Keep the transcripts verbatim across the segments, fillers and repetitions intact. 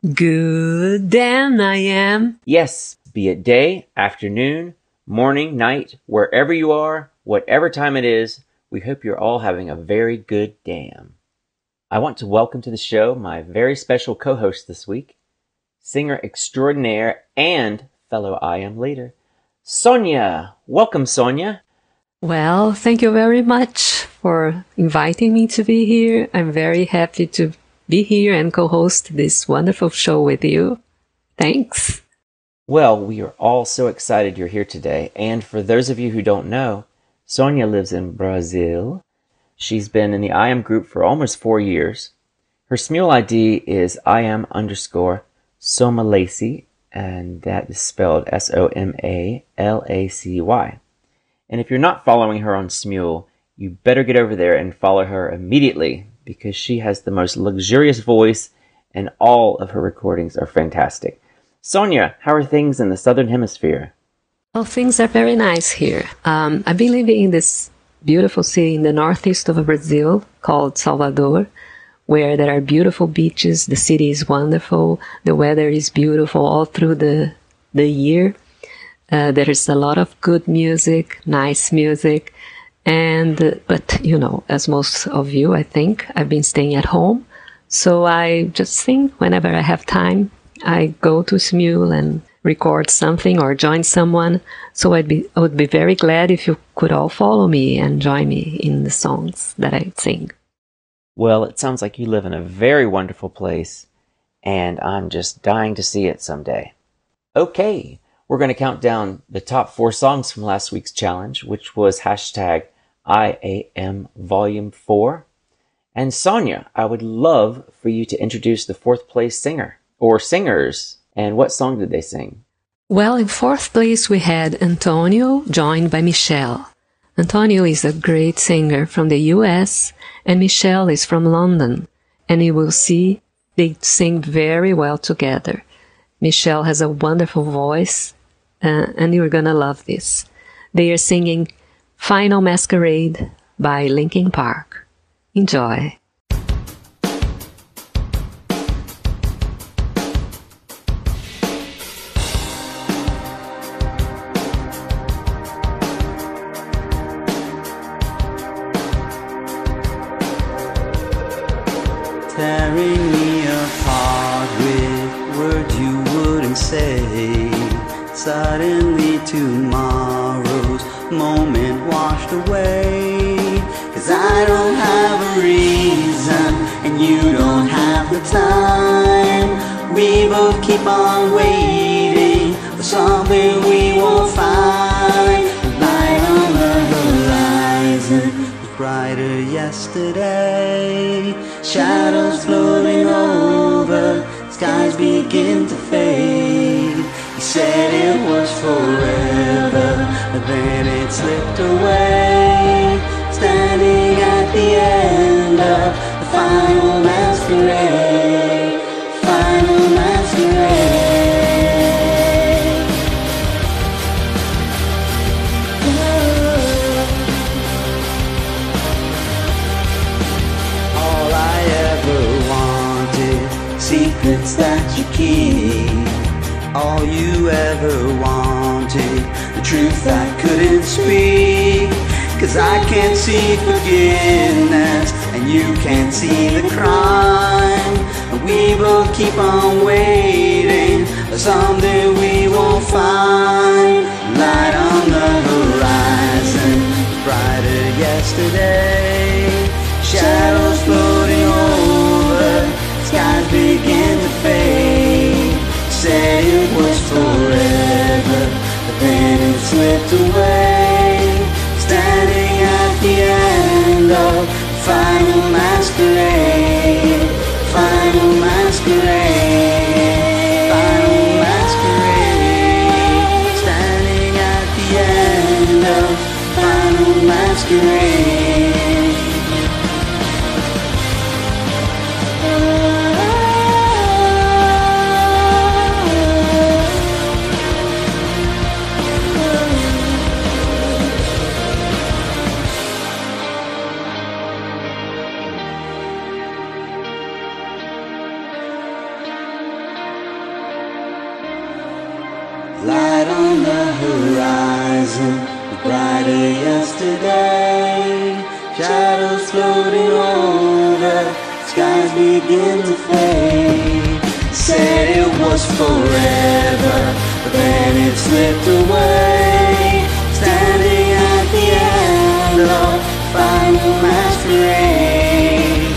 Good then I am. Yes, be it day, afternoon, morning, night, wherever you are, whatever time it is, we hope you're all having a very good damn. I want to welcome to the show my very special co-host this week, singer extraordinaire and fellow I Am leader, Sonia. Welcome, Sonia. Well, thank you very much for inviting me to be here. I'm very happy to be here and co-host this wonderful show with you. Thanks. Well, we are all so excited you're here today. And for those of you who don't know, Sonia lives in Brazil. She's been in the I Am group for almost four years. Her Smule I D is I Am underscore Somalacy, and that is spelled S O M A L A C Y. And if you're not following her on Smule, you better get over there and follow her immediately, because she has the most luxurious voice and all of her recordings are fantastic. Sonia, how are things in the Southern Hemisphere? Well, things are very nice here. Um, I've been living in this beautiful city in the northeast of Brazil called Salvador, where there are beautiful beaches. The city is wonderful. The weather is beautiful all through the, the year. Uh, there is a lot of good music, nice music. And, uh, but, you know, as most of you, I think, I've been staying at home. So I just sing whenever I have time. I go to Smule and record something or join someone. So I'd be, I would be very glad if you could all follow me and join me in the songs that I sing. Well, it sounds like you live in a very wonderful place, and I'm just dying to see it someday. Okay, we're going to count down the top four songs from last week's challenge, which was hashtag I A M Volume four. And Sonia, I would love for you to introduce the fourth place singer, or singers, and what song did they sing? Well, in fourth place we had Antonio, joined by Michelle. Antonio is a great singer from the U S, and Michelle is from London, and you will see they sing very well together. Michelle has a wonderful voice, uh, and you're gonna love this. They are singing Final Masquerade by Linkin Park. Enjoy. Tearing me apart with words you wouldn't say. Suddenly tomorrow's moment washed away. Cause I don't have a reason and you don't have the time. We both keep on waiting for something we won't find. The light on the horizon was brighter yesterday. Shadows floating over, skies begin to fade. You said it was forever, but then it slipped away. Standing at the end of the final masquerade, final masquerade. All I ever wanted, secrets that you keep. All you ever wanted, the truth I couldn't speak. Cause I can't see forgiveness and you can't see the crime. And we both keep on waiting for something we won't find. Light on the horizon was brighter yesterday. Shadows floating over, skies begin to fade. Said it was forever, but then it slipped away. Standing at the end of final masquerade, final masquerade, final masquerade. Standing at the end of final masquerade. light on the horizon was brighter yesterday. Shadows floating over, skies begin to fade. Said it was forever, but then it slipped away. Standing at the end of final masquerade.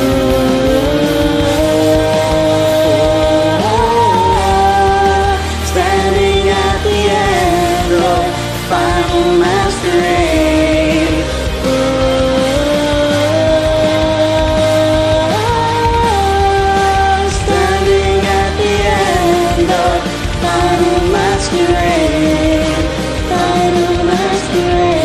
Oh, standing at the end of final masquerade. Oh, standing at the end of final masquerade. Final masquerade.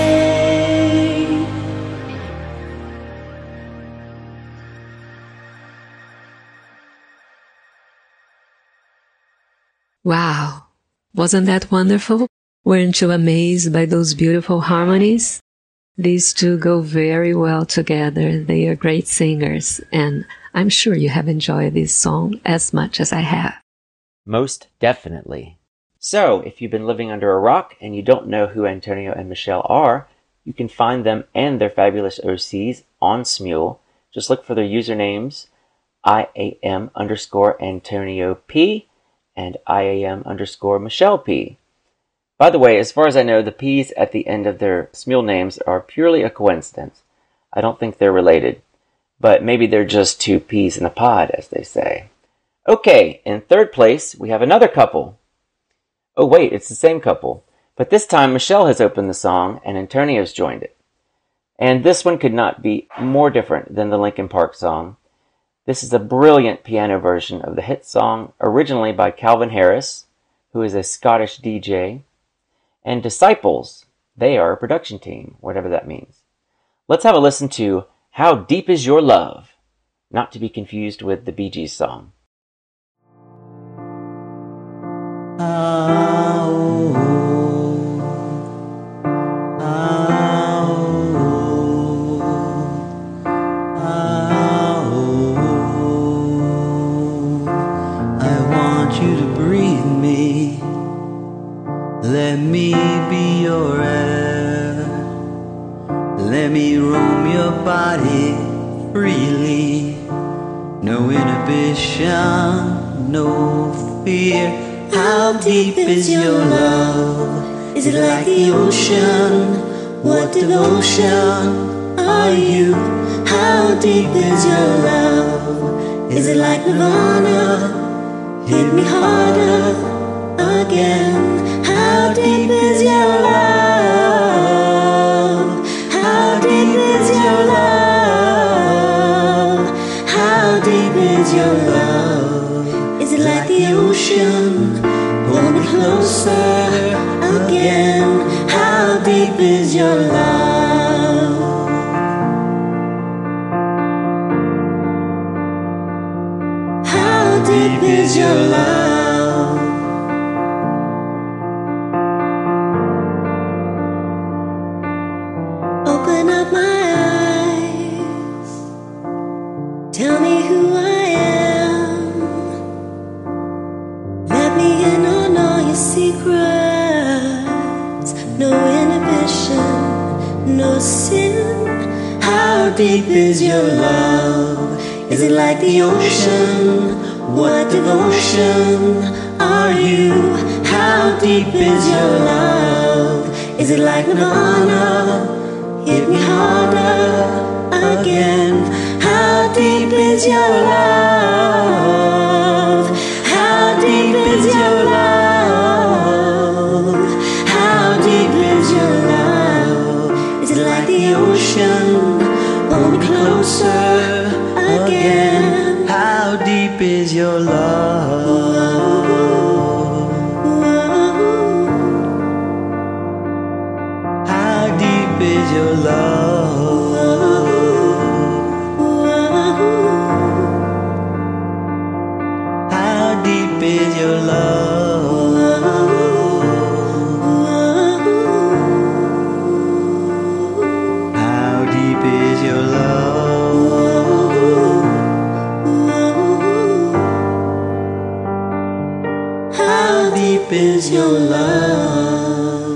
Wow, wasn't that wonderful? Weren't you amazed by those beautiful harmonies? These two go very well together. They are great singers, and I'm sure you have enjoyed this song as much as I have. Most definitely. So, if you've been living under a rock and you don't know who Antonio and Michelle are, you can find them and their fabulous O Cs on Smule. Just look for their usernames, I A M underscore Antonio P and I A M underscore Michelle P. By the way, as far as I know, the P's at the end of their Smule names are purely a coincidence. I don't think they're related, but maybe they're just two peas in a pod, as they say. Okay, in third place, we have another couple. Oh wait, it's the same couple, but this time Michelle has opened the song and Antonio's joined it. And this one could not be more different than the Linkin Park song. This is a brilliant piano version of the hit song originally by Calvin Harris, who is a Scottish D J, and Disciples. They are a production team, whatever that means. Let's have a listen to How Deep Is Your Love, not to be confused with the Bee Gees song. Oh, oh, oh, I want you to breathe me. Let me be your air. Let me roam your body freely. No inhibition, no fear. How deep is your love? Is it like the ocean? What devotion are you? How deep is your love? Is it like Nirvana? Hit me harder again. How deep is your love? How deep is your love? How deep is your love? Is it like the ocean? Pull me closer again. How deep is your love? How deep is your love? Open up my eyes. Tell me who I am. Let me in on all your secrets. No inhibition, no sin. How deep is your love? Is it like the ocean? What devotion are you? How deep is your love? Is it like Nirvana? Hit me harder again. How deep is your love? How deep is your love? How deep is your love? Is it like the ocean? Pull me closer again. How deep is your love? How deep is your love? How deep is your love? How deep is your love? How deep deep is your love?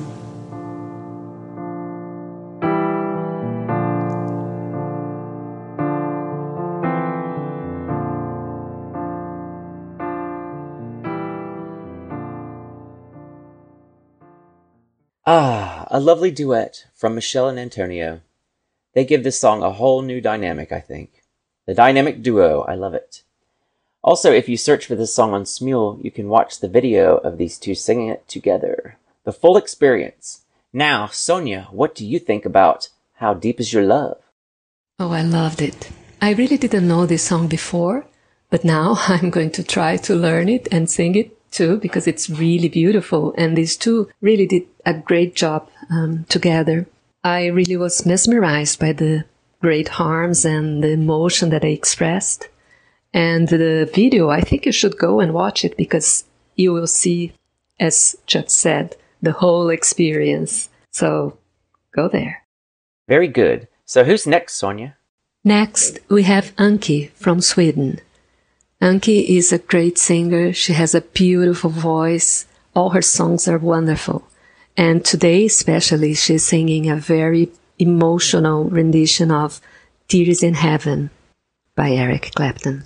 Ah, a lovely duet from Michelle and Antonio. They give this song a whole new dynamic, I think. The dynamic duo, I love it. Also, if you search for this song on Smule, you can watch the video of these two singing it together. The full experience. Now, Sonia, what do you think about How Deep Is Your Love? Oh, I loved it. I really didn't know this song before, but now I'm going to try to learn it and sing it too, because it's really beautiful. And these two really did a great job um, together. I really was mesmerized by the great harms and the emotion that they expressed. And the video, I think you should go and watch it, because you will see, as Chuck said, the whole experience. So go there. Very good. So who's next, Sonia? Next, we have Anki from Sweden. Anki is a great singer. She has a beautiful voice. All her songs are wonderful. And today, especially, she's singing a very emotional rendition of Tears in Heaven by Eric Clapton.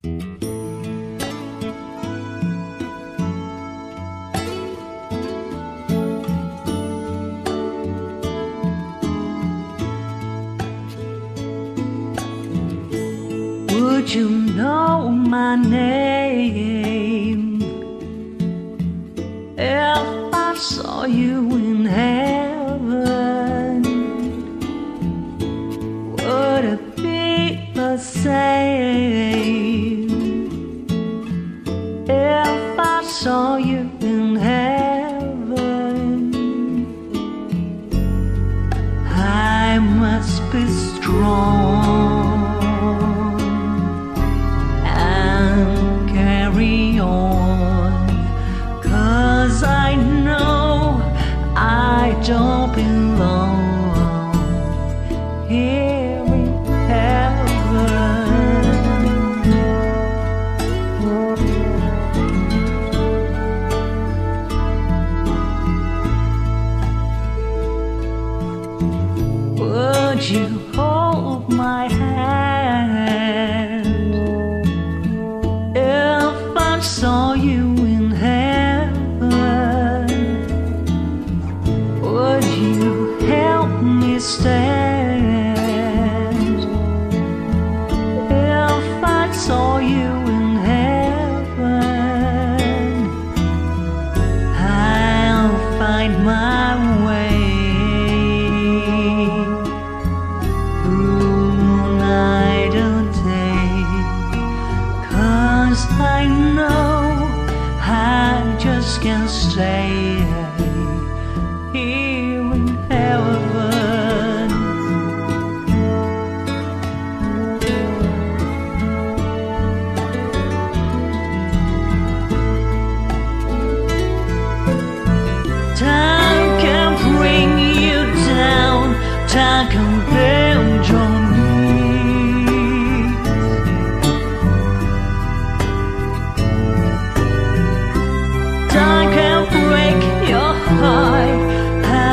Would you know my name if I saw you in heaven? Would it be the same if I saw you in heaven? I must be strong and carry on, 'cause I know I don't belong here in heaven. Would you hold my hand if I saw you in heaven? Would you help me stand if I saw you in heaven? I'll find my way through night and day, 'cause I know I just can't stay here in heaven. Time can bring you down, time can bend your knees. Time can break your heart,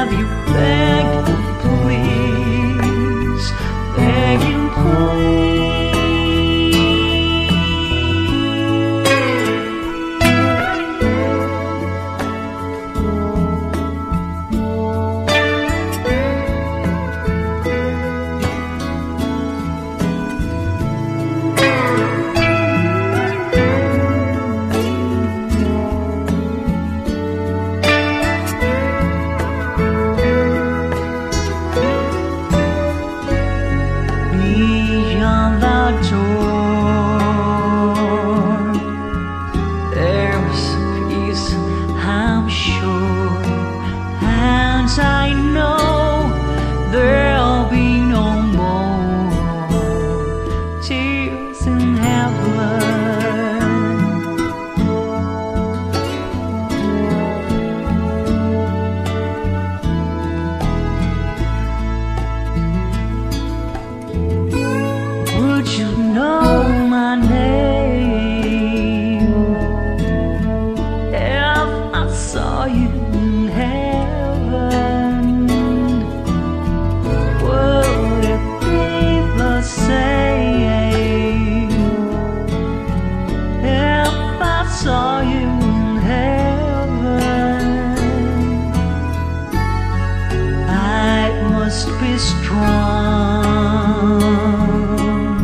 strong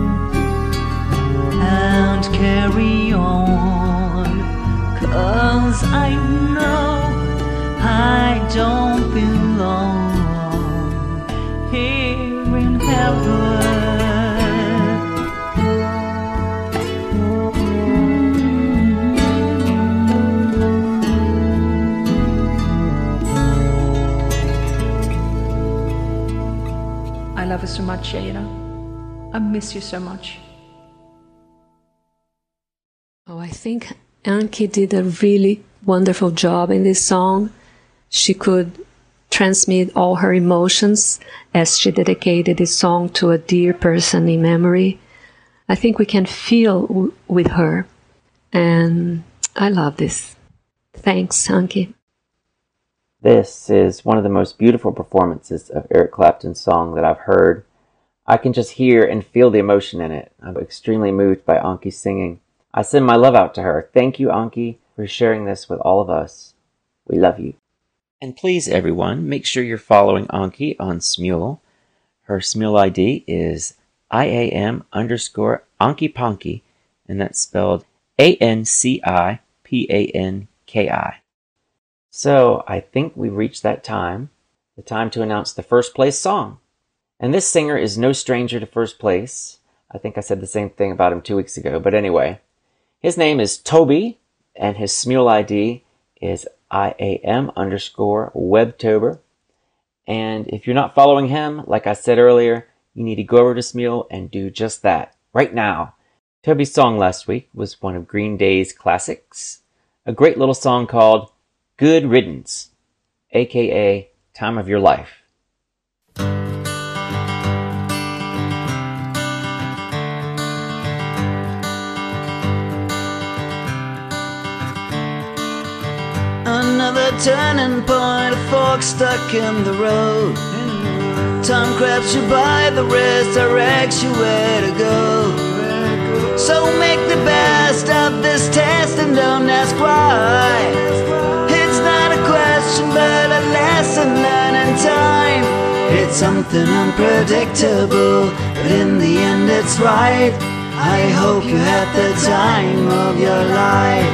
and carry on, 'cause I know I don't belong here in heaven. I love you so much, Shayna. I miss you so much. Oh, I think Anki did a really wonderful job in this song. She could transmit all her emotions as she dedicated this song to a dear person in memory. I think we can feel w- with her. And I love this. Thanks, Anki. This is one of the most beautiful performances of Eric Clapton's song that I've heard. I can just hear and feel the emotion in it. I'm extremely moved by Anki's singing. I send my love out to her. Thank you, Anki, for sharing this with all of us. We love you. And please, everyone, make sure you're following Anki on Smule. Her Smule I D is I A M underscore Anki Panki, and that's spelled A N C I P A N K I. So I think we've reached that time, the time to announce the first place song. And this singer is no stranger to first place. I think I said the same thing about him two weeks ago, but anyway. His name is Toby, and his Smule I D is I A M underscore Webtober. And if you're not following him, like I said earlier, you need to go over to Smule and do just that, right now. Toby's song last week was one of Green Day's classics, a great little song called Good Riddance, aka Time of Your Life. Another turning point, a fork stuck in the road. Time grabs you by the wrist, directs you where to go. So make the best of this test and don't ask why. It's not a question but a lesson learned in time. It's something unpredictable, but in the end it's right. I hope you had the time of your life.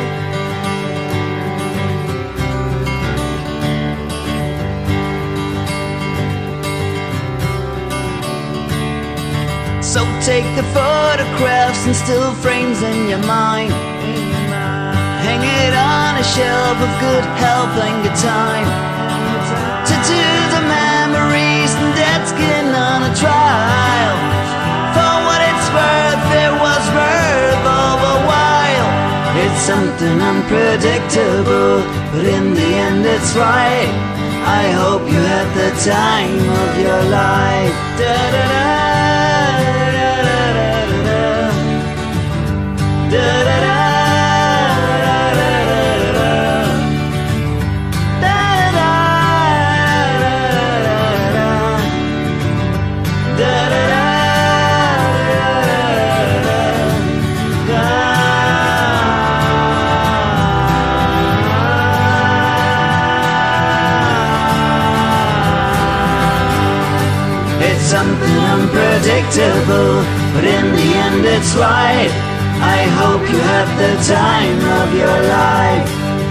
So take the photographs and still frames in your mind. Hang it on a shelf of good health and good time. Tattoos of memories and dead skin on a trial. For what it's worth, it was worth all the while. It's something unpredictable, but in the end it's right. I hope you had the time of your life. Da da da. It's something unpredictable, but in the end it's right. I hope you have the time of your life.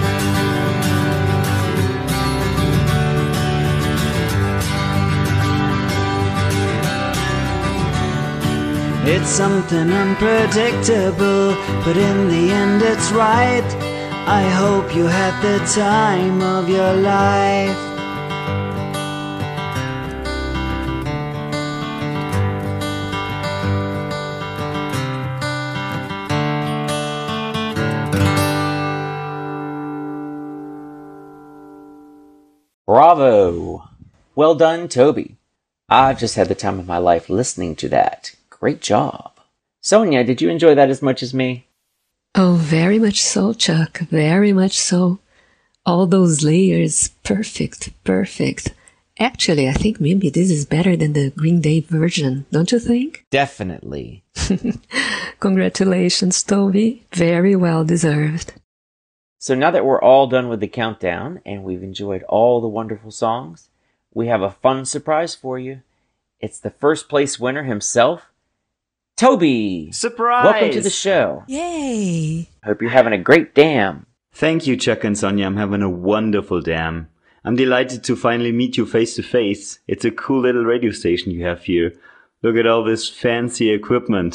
It's something unpredictable, but in the end it's right. I hope you had the time of your life. Bravo! Well done, Toby. I've just had the time of my life listening to that. Great job. Sonia, did you enjoy that as much as me? Oh, very much so, Chuck. Very much so. All those layers. Perfect. Perfect. Actually, I think maybe this is better than the Green Day version. Don't you think? Definitely. Congratulations, Toby. Very well deserved. So now that we're all done with the countdown and we've enjoyed all the wonderful songs, we have a fun surprise for you. It's the first place winner himself, Toby. Surprise! Welcome to the show. Yay! Hope you're having a great damn. Thank you, Chuck and Sonia. I'm having a wonderful damn. I'm delighted to finally meet you face to face. It's a cool little radio station you have here. Look at all this fancy equipment.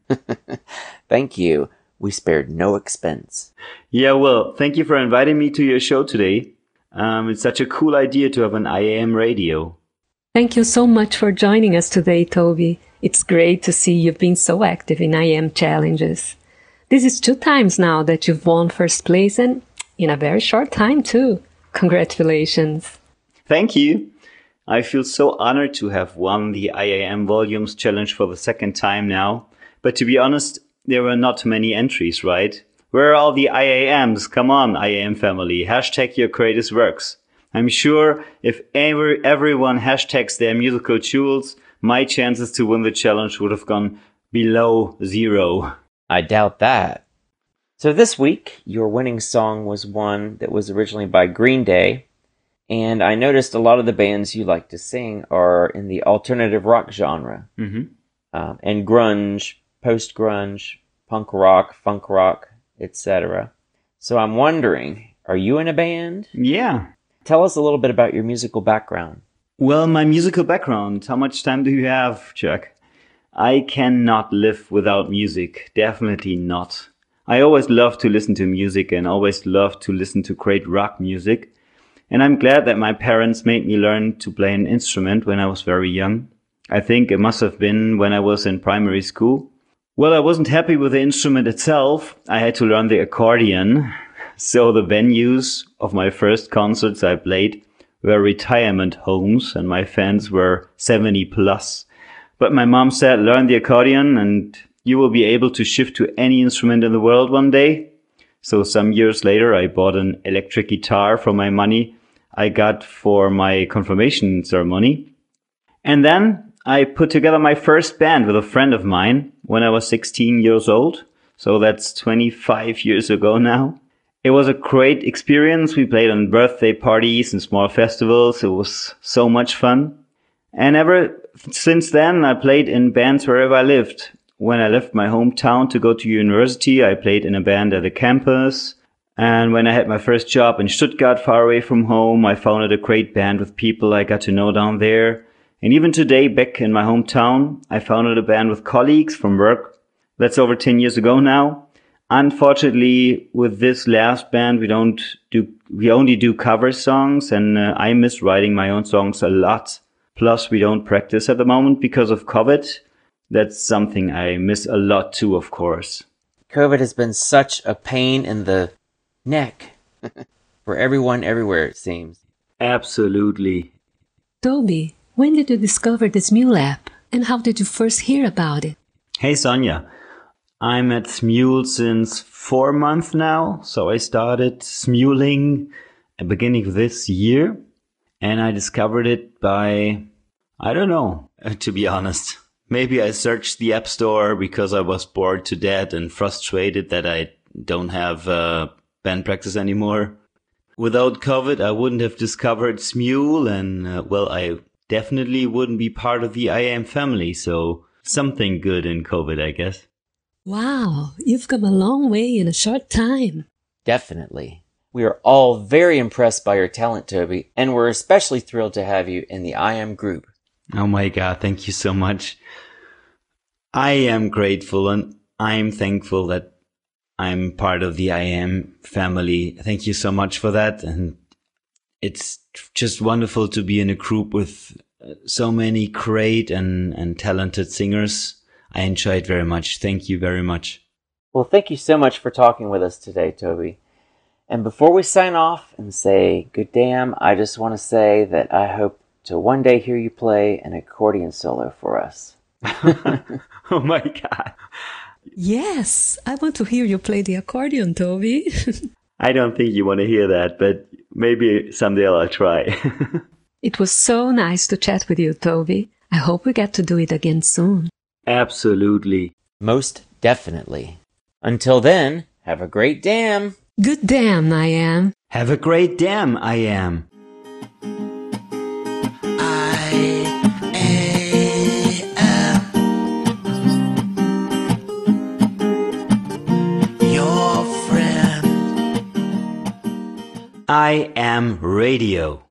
Thank you. We spared no expense. Yeah, well, thank you for inviting me to your show today. Um, it's such a cool idea to have an I A M radio. Thank you so much for joining us today, Toby. It's great to see you've been so active in I A M challenges. This is two times now that you've won first place, and in a very short time too. Congratulations. Thank you. I feel so honored to have won the I A M Volumes Challenge for the second time now. But to be honest, there were not many entries, right? Where are all the I A Ms? Come on, I A M family. Hashtag your greatest works. I'm sure if ever everyone hashtags their musical jewels, my chances to win the challenge would have gone below zero. I doubt that. So this week, your winning song was one that was originally by Green Day, and I noticed a lot of the bands you like to sing are in the alternative rock genre, Mm-hmm. um, and grunge, post-grunge, punk rock, funk rock, et cetera. So I'm wondering, are you in a band? Yeah. Tell us a little bit about your musical background. Well, my musical background. How much time do you have, Chuck? I cannot live without music. Definitely not. I always love to listen to music and always love to listen to great rock music. And I'm glad that my parents made me learn to play an instrument when I was very young. I think it must have been when I was in primary school. Well, I wasn't happy with the instrument itself. I had to learn the accordion. So the venues of my first concerts I played were retirement homes and my fans were seventy plus. But my mom said, learn the accordion and you will be able to shift to any instrument in the world one day. So some years later, I bought an electric guitar from my money I got for my confirmation ceremony. And then I put together my first band with a friend of mine when I was sixteen years old. So that's twenty-five years ago now. It was a great experience. We played on birthday parties and small festivals. It was so much fun. And ever since then, I played in bands wherever I lived. When I left my hometown to go to university, I played in a band at the campus. And when I had my first job in Stuttgart, far away from home, I founded a great band with people I got to know down there. And even today, back in my hometown, I founded a band with colleagues from work. That's over ten years ago now. Unfortunately, with this last band, we don't do, we only do cover songs, and uh, I miss writing my own songs a lot. Plus, we don't practice at the moment because of COVID. That's something I miss a lot too, of course. COVID has been such a pain in the neck for everyone everywhere, it seems. Absolutely. Toby, when did you discover this Smule app? And how did you first hear about it? Hey, Sonia. I'm at Smule since four months now. So I started smuling at the beginning of this year. And I discovered it by, I don't know, to be honest. Maybe I searched the App Store because I was bored to death and frustrated that I don't have uh, band practice anymore. Without COVID, I wouldn't have discovered Smule, and, uh, well, I definitely wouldn't be part of the I A M family, so something good in COVID, I guess. Wow, you've come a long way in a short time. Definitely. We are all very impressed by your talent, Toby, and we're especially thrilled to have you in the I A M group. Oh my God, thank you so much. I am grateful and I'm thankful that I'm part of the I A M family. Thank you so much for that. And it's just wonderful to be in a group with so many great and, and talented singers. I enjoy it very much. Thank you very much. Well, thank you so much for talking with us today, Toby. And before we sign off and say good damn, I just want to say that I hope to one day hear you play an accordion solo for us. Oh my God. Yes, I want to hear you play the accordion, Toby. I don't think you want to hear that, but maybe someday I'll try. It was so nice to chat with you, Toby. I hope we get to do it again soon. Absolutely. Most definitely. Until then, have a great damn. Good damn, I am. Have a great damn, I am. I am. I Am Radio.